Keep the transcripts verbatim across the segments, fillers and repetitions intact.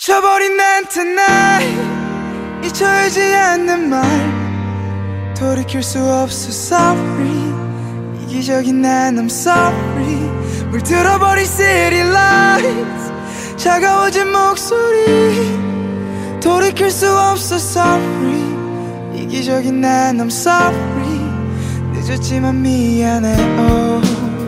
잊혀버린 난 tonight 잊혀지지 않는 말 돌이킬 수 없어 sorry 이기적인 난 I'm sorry 물들어버린 city lights 차가워진 목소리 돌이킬 수 없어 sorry 이기적인 난 I'm sorry 늦었지만 미안해 oh.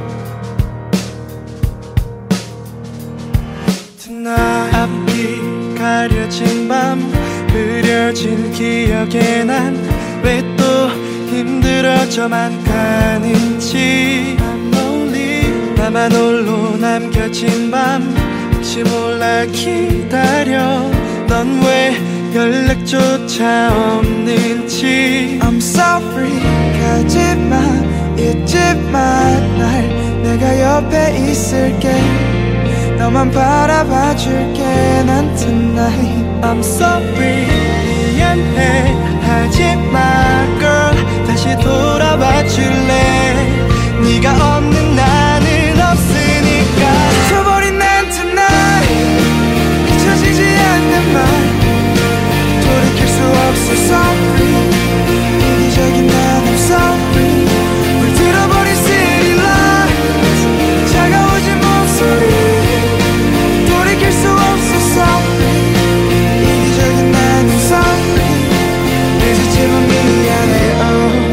Tonight 앞이 가려진 밤 흐려진 기억에 난 왜 또 힘들어져만 가는지 I'm lonely 나만 홀로 남겨진 밤 혹시 몰라 기다려 넌 왜 연락조차 없는지 I'm sorry 가지마 잊지마 날 내가 옆에 있을게 너만 바라봐줄게 난 tonight I'm sorry 미안해 하지마 girl 다시 돌아와줄래 네가 없는 나는 없으니까 잊혀버린 난 tonight 잊혀지지 않는 말 돌이킬 수 없어 sorry 이기적인 난 I'm sorry 물들어버린 city lights 차가워진 목소리 돌이킬 수 없어 sorry 이기적인 난 I'm sorry 늦었지만 미안해 oh.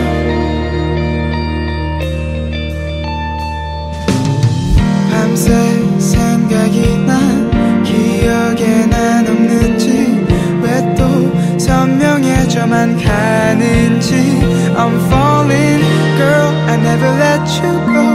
밤새 생각이 난 기억에 난 없는지 왜 또 선명해져만 가는지 I'm falling girl I never let you go